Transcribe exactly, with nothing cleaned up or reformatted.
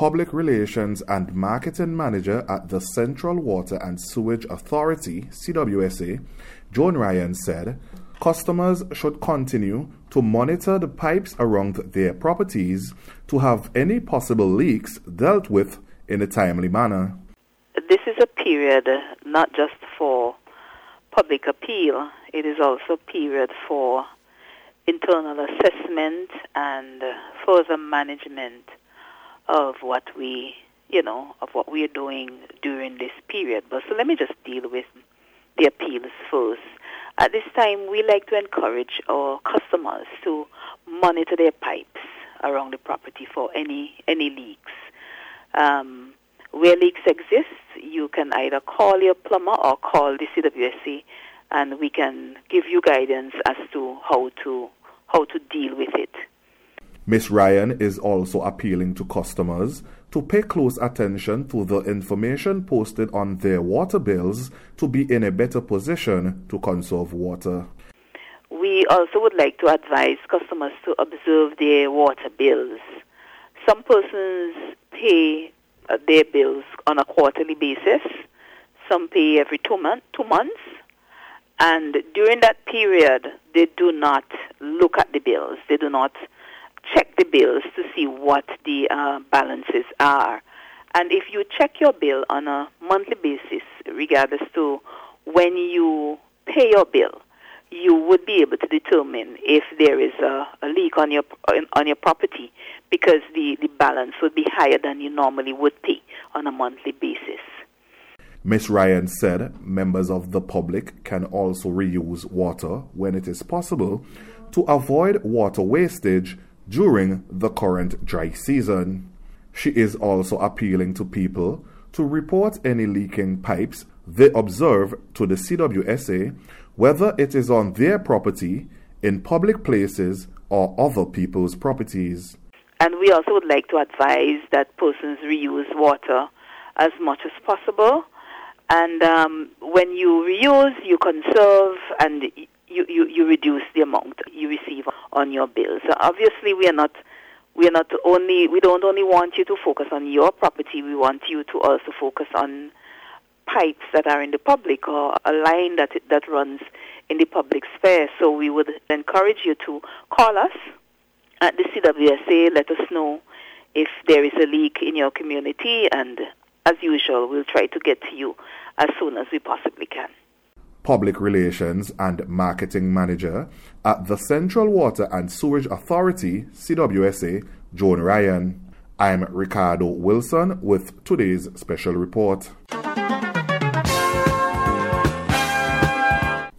Public Relations and Marketing Manager at the Central Water and Sewage Authority, C W S A, Joan Ryan said, customers should continue to monitor the pipes around their properties to have any possible leaks dealt with in a timely manner. This is a period not just for public appeal, it is also a period for internal assessment and further management of what we, you know, of what we are doing during this period. But so let me just deal with the appeals first. At this time, we like to encourage our customers to monitor their pipes around the property for any any leaks. Um, where leaks exist, you can either call your plumber or call the C W S A, and we can give you guidance as to how to how to deal with it. Miz Ryan is also appealing to customers to pay close attention to the information posted on their water bills to be in a better position to conserve water. We also would like to advise customers to observe their water bills. Some persons pay uh, their bills on a quarterly basis. Some pay every two, month, two months. And during that period, they do not look at the bills. They do not check the bills to see what the uh, balances are. And if you check your bill on a monthly basis, regardless to when you pay your bill, you would be able to determine if there is a, a leak on your on your property, because the, the balance would be higher than you normally would pay on a monthly basis. Miz Ryan said members of the public can also reuse water when it is possible to avoid water wastage during the current dry season. She is also appealing to people to report any leaking pipes they observe to the C W S A, whether it is on their property, in public places, or other people's properties. And we also would like to advise that persons reuse water as much as possible. And um, when you reuse, you conserve, and You, you, you reduce the amount you receive on your bills. So obviously, we are not we are not only we don't only want you to focus on your property. We want you to also focus on pipes that are in the public, or a line that that runs in the public sphere. So we would encourage you to call us at the C W S A. Let us know if there is a leak in your community, and as usual, we'll try to get to you as soon as we possibly can. Public Relations and Marketing Manager at the Central Water and Sewage Authority, C W S A, Joan Ryan. I'm Ricardo Wilson with today's special report.